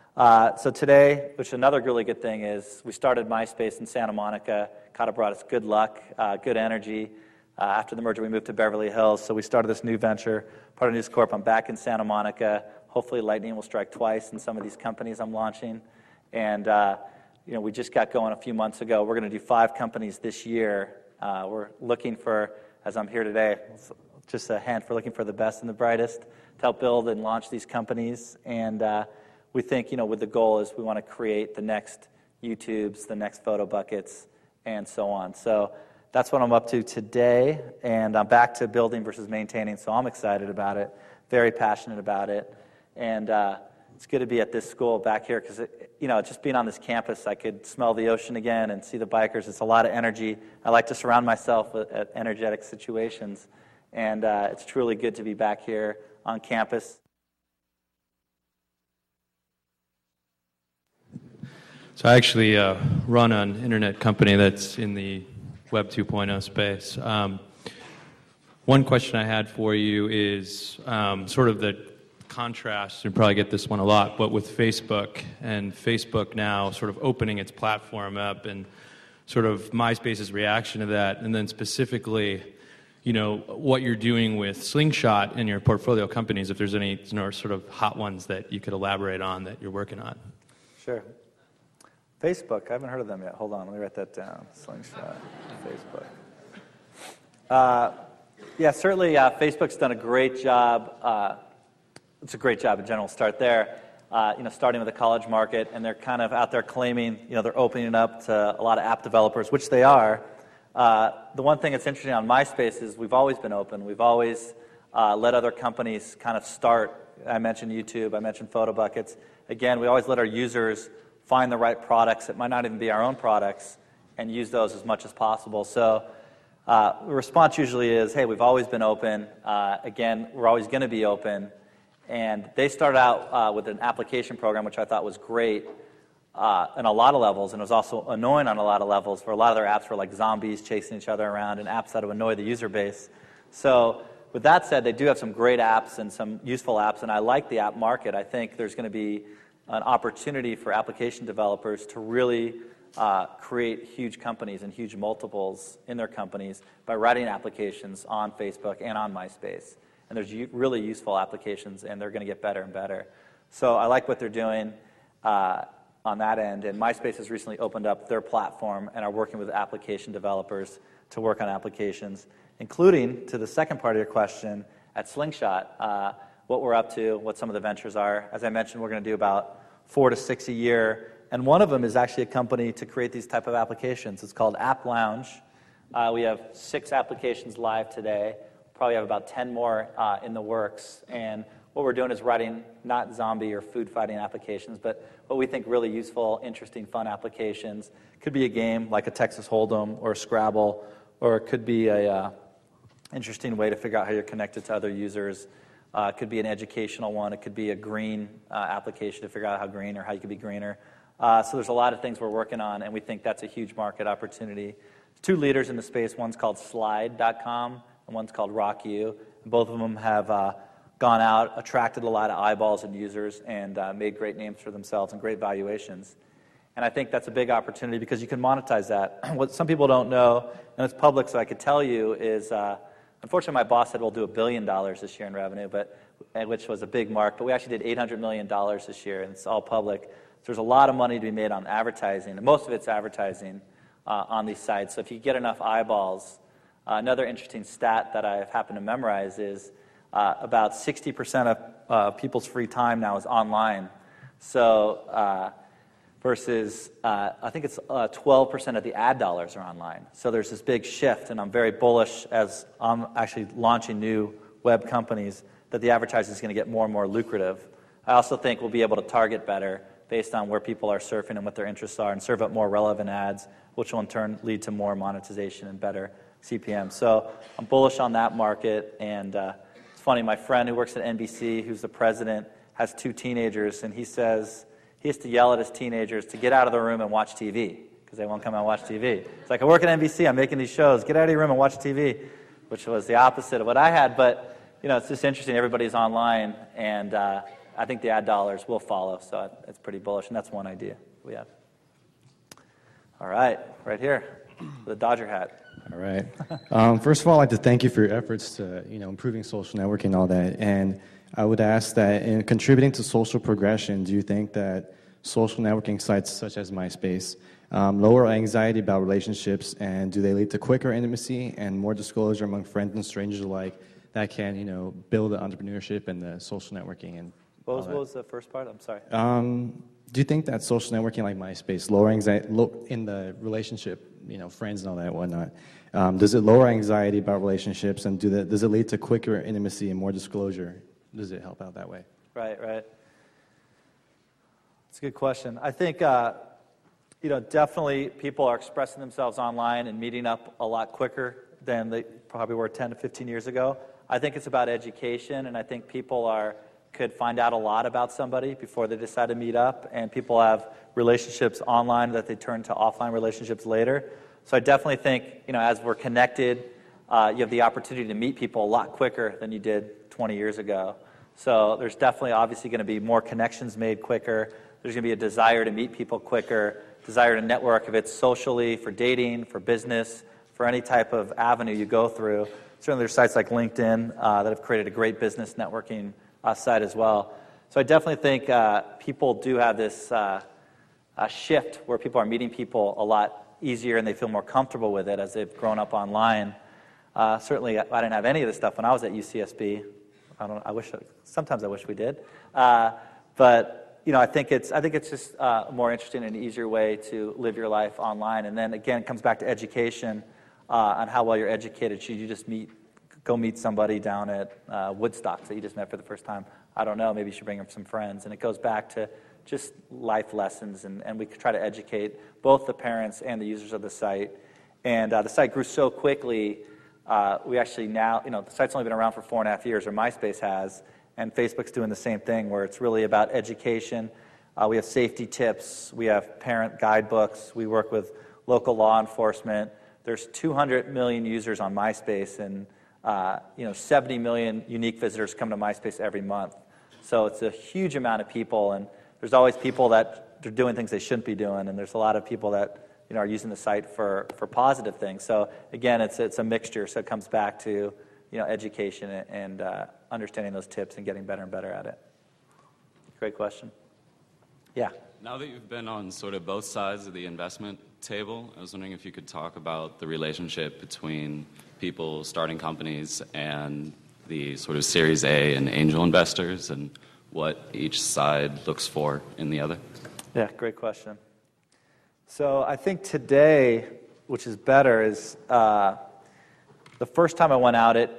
So today, which another really good thing is, we started MySpace in Santa Monica. Kind of brought us good luck, good energy. After the merger, we moved to Beverly Hills, so we started this new venture, part of News Corp. I'm back in Santa Monica. Hopefully lightning will strike twice in some of these companies I'm launching. And we just got going a few months ago. We're going to do 5 companies this year. We're looking for, as I'm here today, just a hint, we're looking for the best and the brightest to help build and launch these companies. And we think, with the goal is we want to create the next YouTubes, the next Photo Buckets, and so on. So that's what I'm up to today, and I'm back to building versus maintaining, so I'm excited about it, very passionate about it, and it's good to be at this school back here, because just being on this campus, I could smell the ocean again and see the bikers. It's a lot of energy. I like to surround myself with energetic situations, and it's truly good to be back here on campus. So I actually run an internet company that's in the Web 2.0 space. One question I had for you is sort of the contrast, you probably get this one a lot, but with Facebook, and Facebook now sort of opening its platform up, and sort of MySpace's reaction to that, and then specifically, what you're doing with Slingshot and your portfolio companies, if there's any sort of hot ones that you could elaborate on that you're working on. Sure. Facebook, I haven't heard of them yet. Hold on, let me write that down. Slingshot, Facebook. Certainly Facebook's done a great job. It's a great job in general. Start there. Starting with the college market, and they're kind of out there claiming, they're opening it up to a lot of app developers, which they are. The one thing that's interesting on MySpace is we've always been open. We've always let other companies kind of start. I mentioned YouTube. I mentioned Photo Buckets. Again, we always let our users find the right products that might not even be our own products and use those as much as possible. So the response usually is, hey, we've always been open. Again, we're always going to be open. And they started out with an application program, which I thought was great on a lot of levels, and it was also annoying on a lot of levels, for a lot of their apps were like zombies chasing each other around and apps that would annoy the user base. So with that said, they do have some great apps and some useful apps, and I like the app market. I think there's going to be an opportunity for application developers to really create huge companies and huge multiples in their companies by writing applications on Facebook and on MySpace. And there's really useful applications, and they're going to get better and better. So I like what they're doing on that end. And MySpace has recently opened up their platform and are working with application developers to work on applications, including, to the second part of your question, at Slingshot, what we're up to, what some of the ventures are. As I mentioned, we're going to do about 4 to 6 a year. And one of them is actually a company to create these type of applications. It's called App Lounge. We have 6 applications live today. Probably have about 10 more in the works. And what we're doing is writing not zombie or food fighting applications, but what we think really useful, interesting, fun applications. Could be a game like a Texas Hold'em or a Scrabble, or it could be a interesting way to figure out how you're connected to other users It could be an educational one. It could be a green application to figure out how green or how you could be greener. So there's a lot of things we're working on, and we think that's a huge market opportunity. Two leaders in the space. One's called Slide.com, and one's called RockU. Both of them have gone out, attracted a lot of eyeballs and users, and made great names for themselves and great valuations. And I think that's a big opportunity because you can monetize that. What some people don't know, and it's public so I could tell you, is unfortunately my boss said we'll do $1 billion this year in revenue, which was a big mark, but we actually did $800 million this year, and it's all public. So there's a lot of money to be made on advertising, and most of it's advertising on these sites. So if you get enough eyeballs, another interesting stat that I've happened to memorize is about 60% of people's free time now is online. So versus, I think it's 12% of the ad dollars are online. So there's this big shift, and I'm very bullish as I'm actually launching new web companies that the advertising is going to get more and more lucrative. I also think we'll be able to target better based on where people are surfing and what their interests are and serve up more relevant ads, which will in turn lead to more monetization and better CPM. So I'm bullish on that market, and it's funny, my friend who works at NBC, who's the president, has 2 teenagers, and he says he has to yell at his teenagers to get out of the room and watch TV because they won't come out and watch TV. It's like, I work at NBC, I'm making these shows, get out of your room and watch TV, which was the opposite of what I had, but it's just interesting, everybody's online, and I think the ad dollars will follow, so it's pretty bullish, and that's one idea we have. All right, right here, the Dodger hat. All right. First of all, I'd like to thank you for your efforts to, improving social networking and all that. And I would ask that in contributing to social progression, do you think that social networking sites such as MySpace lower anxiety about relationships, and do they lead to quicker intimacy and more disclosure among friends and strangers alike that can, build the entrepreneurship and the social networking and What was the first part? I'm sorry. Do you think that social networking like MySpace, lower anxiety in the relationship, friends and all that, whatnot, does it lower anxiety about relationships, and does it lead to quicker intimacy and more disclosure? Does it help out that way? Right. That's a good question. I think, definitely people are expressing themselves online and meeting up a lot quicker than they probably were 10 to 15 years ago. I think it's about education, and I think people could find out a lot about somebody before they decide to meet up, and people have relationships online that they turn to offline relationships later. So I definitely think, as we're connected, you have the opportunity to meet people a lot quicker than you did 20 years ago. So there's definitely obviously going to be more connections made quicker. There's going to be a desire to meet people quicker, desire to network, if it's socially, for dating, for business, for any type of avenue you go through. Certainly there's sites like LinkedIn that have created a great business networking site as well. So I definitely think people do have this shift where people are meeting people a lot easier and they feel more comfortable with it as they've grown up online. Certainly, I didn't have any of this stuff when I was at UCSB. Sometimes I wish we did. But I think it's just a more interesting and easier way to live your life online. And then again, it comes back to education on how well you're educated. Should you just go meet somebody down at Woodstock that you just met for the first time? I don't know. Maybe you should bring up some friends. And it goes back to just life lessons, and we try to educate both the parents and the users of the site. And the site grew so quickly, we actually now, the site's only been around for 4.5 years, or MySpace has, and Facebook's doing the same thing, where it's really about education. We have safety tips. We have parent guidebooks. We work with local law enforcement. There's 200 million users on MySpace, and 70 million unique visitors come to MySpace every month. So it's a huge amount of people, and there's always people that they're doing things they shouldn't be doing, and there's a lot of people that are using the site for positive things. So again, it's a mixture. So it comes back to education and understanding those tips and getting better and better at it. Great question. Yeah. Now that you've been on sort of both sides of the investment table, I was wondering if you could talk about the relationship between people starting companies and the sort of Series A and angel investors, and what each side looks for in the other. Yeah, great question. So I think today, which is better, is the first time I went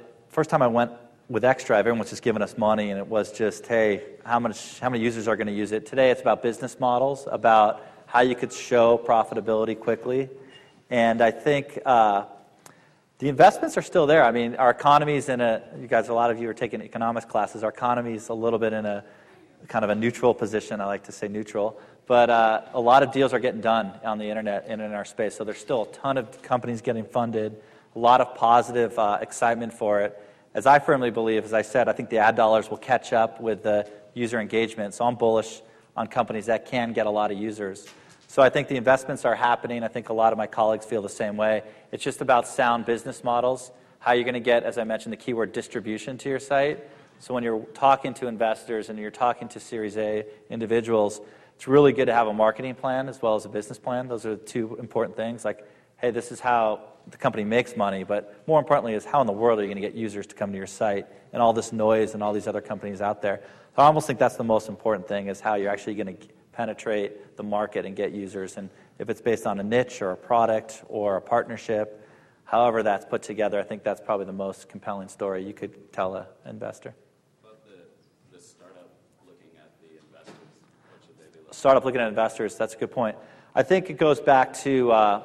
with XDrive, everyone was just giving us money, and it was just, hey, how many users are going to use it? Today it's about business models, about how you could show profitability quickly. And I think The investments are still there. I mean, our economy's a lot of you are taking economics classes. Our economy's a little bit in a kind of a neutral position. I like to say neutral. But a lot of deals are getting done on the internet and in our space. So there's still a ton of companies getting funded, a lot of positive excitement for it. As I firmly believe, as I said, I think the ad dollars will catch up with the user engagement. So I'm bullish on companies that can get a lot of users. So I think the investments are happening. I think a lot of my colleagues feel the same way. It's just about sound business models, how you're going to get, as I mentioned, the keyword distribution to your site. So when you're talking to investors and you're talking to Series A individuals, it's really good to have a marketing plan as well as a business plan. Those are the two important things. Like, hey, this is how the company makes money, but more importantly is how in the world are you going to get users to come to your site and all this noise and all these other companies out there. So I almost think that's the most important thing, is how you're actually going to penetrate the market and get users. And if it's based on a niche or a product or a partnership, however that's put together, I think that's probably the most compelling story you could tell an investor. About the startup looking at the investors, what should they be looking at? Startup looking at investors, that's a good point. I think it goes back to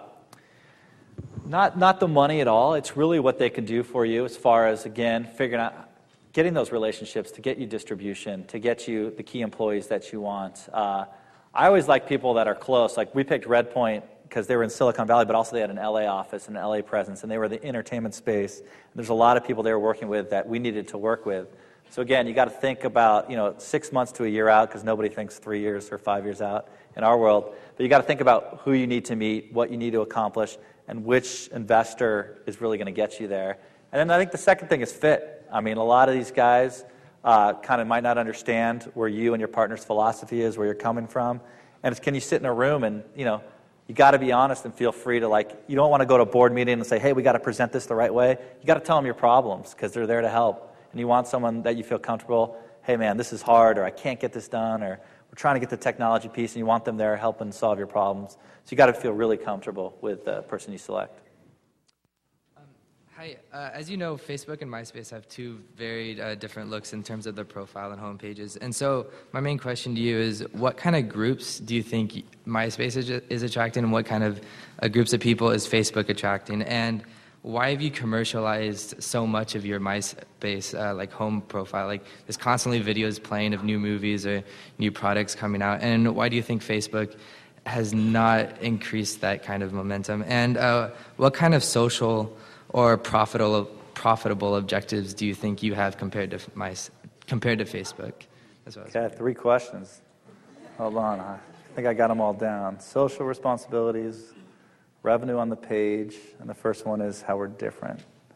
not the money at all. It's really what they can do for you as far as, again, figuring out, getting those relationships to get you distribution, to get you the key employees that you want. I always like people that are close. Like, we picked Redpoint because they were in Silicon Valley, but also they had an LA office and an LA presence, and they were the entertainment space. There's a lot of people they were working with that we needed to work with. So again, you got to think about 6 months to a year out, because nobody thinks 3 years or 5 years out in our world. But you got to think about who you need to meet, what you need to accomplish, and which investor is really going to get you there. And then I think the second thing is fit. I mean, a lot of these guys kind of might not understand where you and your partner's philosophy is, where you're coming from. And it's, can you sit in a room and, you got to be honest and feel free to, you don't want to go to a board meeting and say, hey, we got to present this the right way. You got to tell them your problems, because they're there to help. And you want someone that you feel comfortable, hey, man, this is hard, or I can't get this done, or we're trying to get the technology piece, and you want them there helping solve your problems. So you got to feel really comfortable with the person you select. Hi. As you know, Facebook and MySpace have two very different looks in terms of their profile and home pages. And so my main question to you is, what kind of groups do you think MySpace is attracting, and what kind of groups of people is Facebook attracting? And why have you commercialized so much of your MySpace home profile? Like, there's constantly videos playing of new movies or new products coming out. And why do you think Facebook has not increased that kind of momentum? And what kind of social or profitable objectives do you think you have compared to Facebook? Okay, 3 questions. Hold on, I think I got them all down. Social responsibilities, revenue on the page, and the first one is how we're different.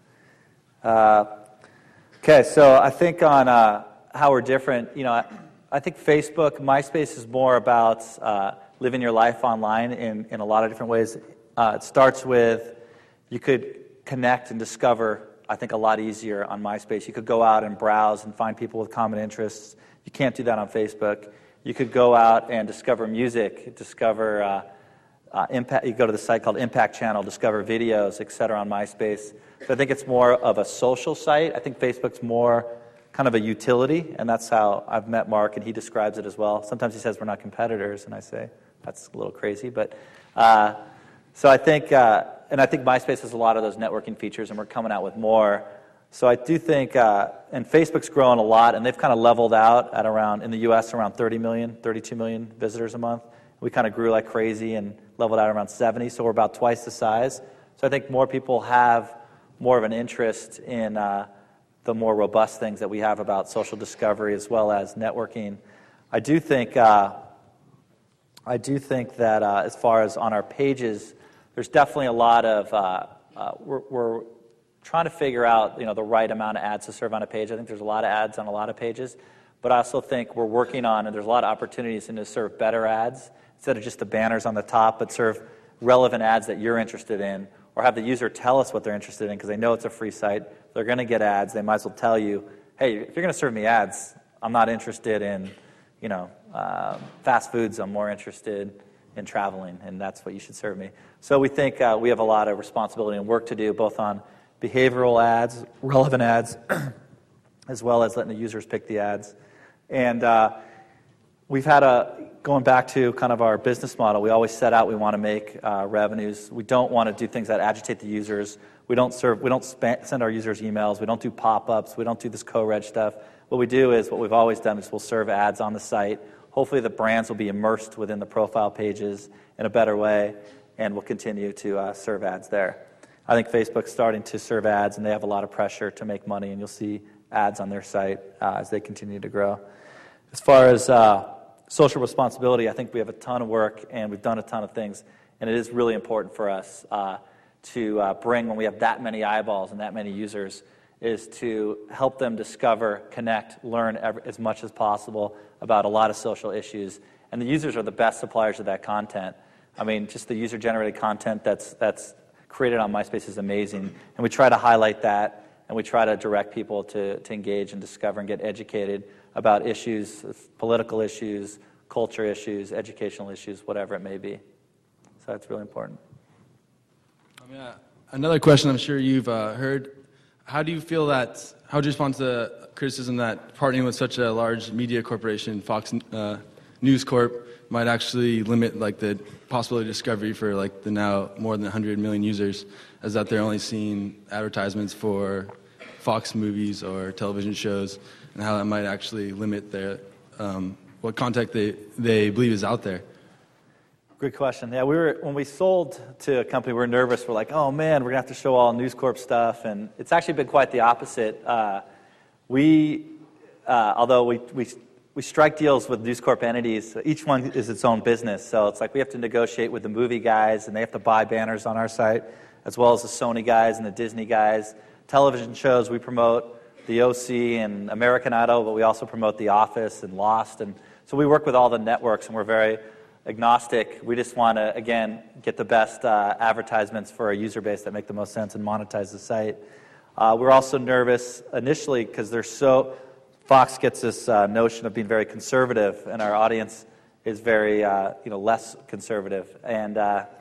Okay, so I think on how we're different, I think MySpace is more about living your life online in a lot of different ways. It starts with, you could connect and discover, I think, a lot easier on MySpace. You could go out and browse and find people with common interests. You can't do that on Facebook. You could go out and discover music, discover impact. You go to the site called Impact Channel, discover videos, etc. on MySpace. So I think it's more of a social site. I think Facebook's more kind of a utility, and that's how I've met Mark, and he describes it as well. Sometimes he says we're not competitors, and I say that's a little crazy, but so I think. And I think MySpace has a lot of those networking features, and we're coming out with more. So I do think, and Facebook's growing a lot, and they've kind of leveled out at around, in the U.S., around 30 million, 32 million visitors a month. We kind of grew like crazy and leveled out around 70, so we're about twice the size. So I think more people have more of an interest in the more robust things that we have about social discovery as well as networking. I do think that as far as on our pages, there's definitely a lot of, we're trying to figure out, the right amount of ads to serve on a page. I think there's a lot of ads on a lot of pages, but I also think we're working on, and there's a lot of opportunities to serve better ads instead of just the banners on the top, but serve relevant ads that you're interested in, or have the user tell us what they're interested in, because they know it's a free site. They're going to get ads. They might as well tell you, hey, if you're going to serve me ads, I'm not interested in, fast foods. I'm more interested in traveling, and that's what you should serve me. So we think we have a lot of responsibility and work to do, both on behavioral ads, relevant ads, as well as letting the users pick the ads. And we've had going back to kind of our business model, we always set out we want to make revenues. We don't want to do things that agitate the users. We don't send our users emails. We don't do pop-ups. We don't do this co-reg stuff. What we do is, what we've always done is we'll serve ads on the site. Hopefully the brands will be immersed within the profile pages in a better way, and we'll continue to serve ads there. I think Facebook's starting to serve ads, and they have a lot of pressure to make money, and you'll see ads on their site as they continue to grow. As far as social responsibility, I think we have a ton of work, and we've done a ton of things, and it is really important for us to bring, when we have that many eyeballs and that many users, is to help them discover, connect, learn as much as possible about a lot of social issues. And the users are the best suppliers of that content. I mean, just the user-generated content that's created on MySpace is amazing. And we try to highlight that, and we try to direct people to engage and discover and get educated about issues, political issues, culture issues, educational issues, whatever it may be. So that's really important. Another question I'm sure you've heard. How do you respond to criticism that partnering with such a large media corporation, Fox News Corp, might actually limit the possibility of discovery for the now more than 100 million users, as that they're only seeing advertisements for Fox movies or television shows, and how that might actually limit their what content they believe is out there? Good question. Yeah, when we sold to a company, we were nervous. We're like, oh man, we're gonna have to show all News Corp stuff, and it's actually been quite the opposite. Although we strike deals with News Corp entities, each one is its own business. So it's like we have to negotiate with the movie guys, and they have to buy banners on our site, as well as the Sony guys and the Disney guys. Television shows, we promote the OC and American Idol, but we also promote The Office and Lost, and so we work with all the networks, and we're very agnostic. We just want to, again, get the best advertisements for our user base that make the most sense and monetize the site. We're also nervous initially because Fox gets this notion of being very conservative, and our audience is very less conservative. And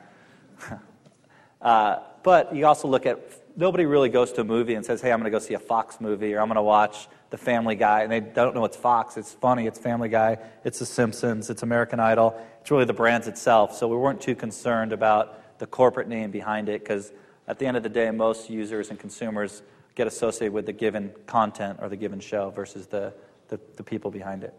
but you also look at, nobody really goes to a movie and says, hey, I'm going to go see a Fox movie, or I'm going to watch The Family Guy, and they don't know it's Fox. It's funny, it's Family Guy, it's The Simpsons, it's American Idol. It's really the brands itself. So we weren't too concerned about the corporate name behind it, because at the end of the day, most users and consumers get associated with the given content or the given show versus the people behind it.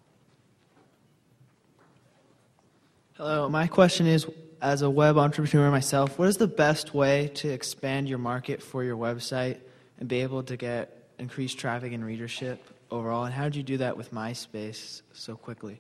Hello, my question is, as a web entrepreneur myself, what is the best way to expand your market for your website and be able to get increased traffic and readership overall? And how did you do that with MySpace so quickly?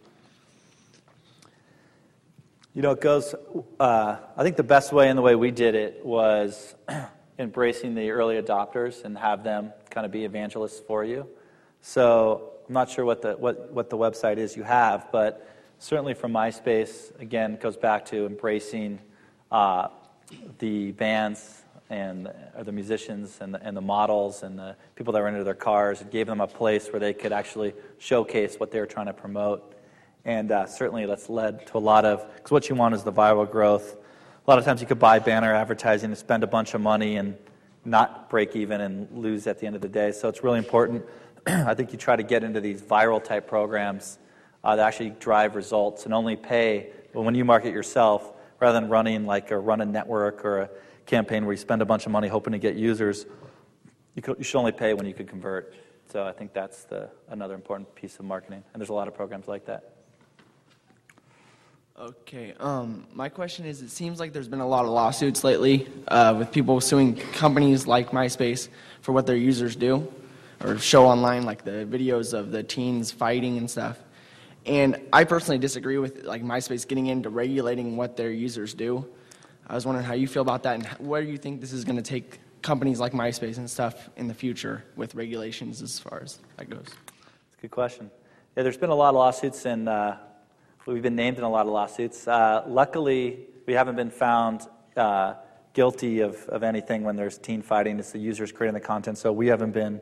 It goes, I think the best way and the way we did it was embracing the early adopters and have them kind of be evangelists for you. So I'm not sure what the website is you have, but certainly from MySpace, again, it goes back to embracing the bands and the musicians and the models and the people that were into their cars. It gave them a place where they could actually showcase what they were trying to promote. And certainly that's led to a lot of, because what you want is the viral growth. A lot of times you could buy banner advertising and spend a bunch of money and not break even and lose at the end of the day. So it's really important. I think you try to get into these viral type programs that actually drive results and only pay when you market yourself, rather than running like a run a network or a campaign where you spend a bunch of money hoping to get users. You should only pay when you could convert. So I think that's another important piece of marketing. And there's a lot of programs like that. Okay, my question is, it seems like there's been a lot of lawsuits lately with people suing companies like MySpace for what their users do or show online, like the videos of the teens fighting and stuff. And I personally disagree with MySpace getting into regulating what their users do. I was wondering how you feel about that, and where do you think this is going to take companies like MySpace and stuff in the future with regulations as far as that goes? That's a good question. Yeah, there's been a lot of lawsuits, and we've been named in a lot of lawsuits. Luckily, we haven't been found guilty of anything when there's teen fighting. It's the users creating the content, so we haven't been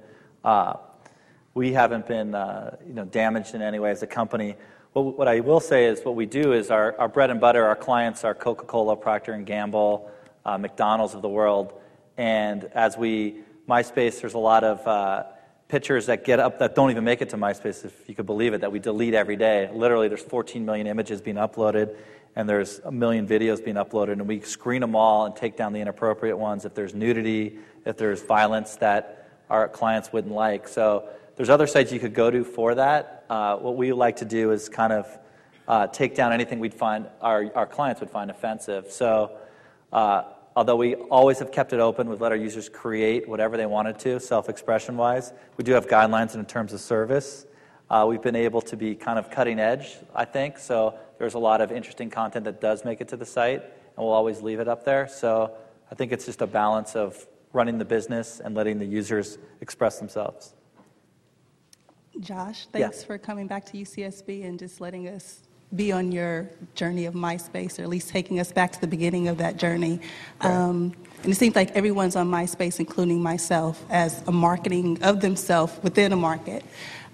damaged in any way as a company. Well, what I will say is what we do is our bread and butter, our clients are Coca-Cola, Procter & Gamble, McDonald's of the world. And as MySpace, there's a lot of pictures that get up that don't even make it to MySpace, if you could believe it, that we delete every day. Literally, there's 14 million images being uploaded, and there's 1 million videos being uploaded, and we screen them all and take down the inappropriate ones if there's nudity, if there's violence that our clients wouldn't like. So there's other sites you could go to for that. What we like to do is kind of take down anything we'd find our clients would find offensive. So although we always have kept it open, we've let our users create whatever they wanted to, self-expression-wise. We do have guidelines in terms of service. We've been able to be kind of cutting edge, I think. So there's a lot of interesting content that does make it to the site, and we'll always leave it up there. So I think it's just a balance of running the business and letting the users express themselves. Josh, thanks for coming back to UCSB and just letting us be on your journey of MySpace, or at least taking us back to the beginning of that journey. And it seems like everyone's on MySpace, including myself, as a marketing of themselves within a market.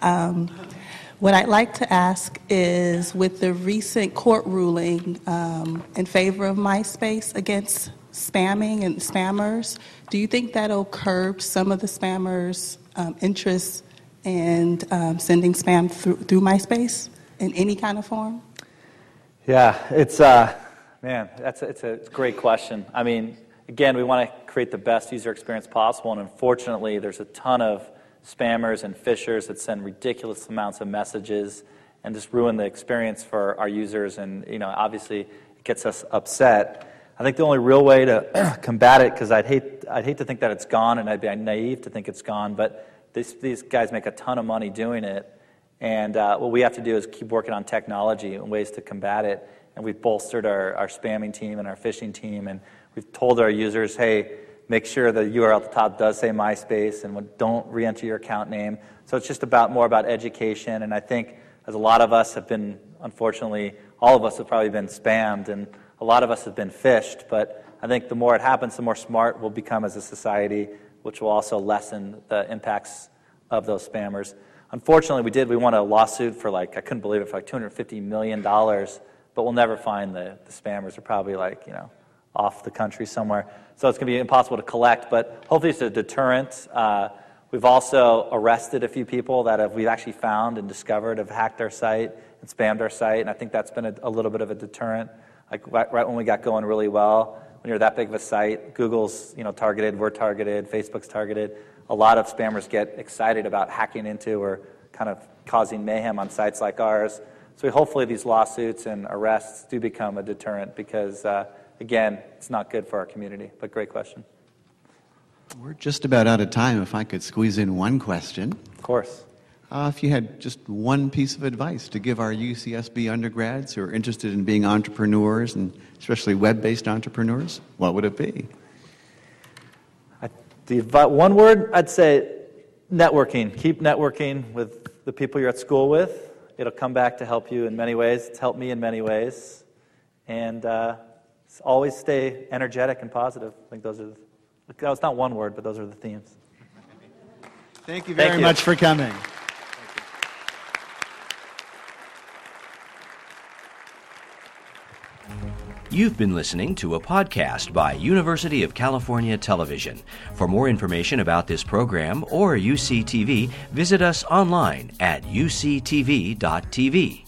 What I'd like to ask is, with the recent court ruling in favor of MySpace against spamming and spammers, do you think that'll curb some of the spammers' interest in sending spam through MySpace in any kind of form? Yeah, it's a great question. I mean, again, we want to create the best user experience possible, and unfortunately, there's a ton of spammers and phishers that send ridiculous amounts of messages and just ruin the experience for our users, and obviously it gets us upset. I think the only real way to combat it, because I'd hate to think that it's gone, and I'd be naive to think it's gone, but these guys make a ton of money doing it. And what we have to do is keep working on technology and ways to combat it. And we've bolstered our spamming team and our phishing team. And we've told our users, hey, make sure the URL at the top does say MySpace, and don't re-enter your account name. So it's just more about education. And I think as a lot of us have been, unfortunately, all of us have probably been spammed, and a lot of us have been phished. But I think the more it happens, the more smart we'll become as a society, which will also lessen the impacts of those spammers. Unfortunately, we won a lawsuit for I couldn't believe it, for $250 million, but we'll never find the spammers. They're probably off the country somewhere. So it's going to be impossible to collect, but hopefully it's a deterrent. We've also arrested a few people that we've actually found and discovered have hacked our site and spammed our site, and I think that's been a little bit of a deterrent. Right when we got going really well, when you're that big of a site, Google's targeted, we're targeted, Facebook's targeted. A lot of spammers get excited about hacking into or kind of causing mayhem on sites like ours. So hopefully these lawsuits and arrests do become a deterrent because, again, it's not good for our community. But great question. We're just about out of time. If I could squeeze in one question. Of course. If you had just one piece of advice to give our UCSB undergrads who are interested in being entrepreneurs, and especially web-based entrepreneurs, what would it be? One word, I'd say networking. Keep networking with the people you're at school with. It'll come back to help you in many ways. It's helped me in many ways. And always stay energetic and positive. I think that was not one word, but those are the themes. Thank you very much for coming. You've been listening to a podcast by University of California Television. For more information about this program or UCTV, visit us online at uctv.tv.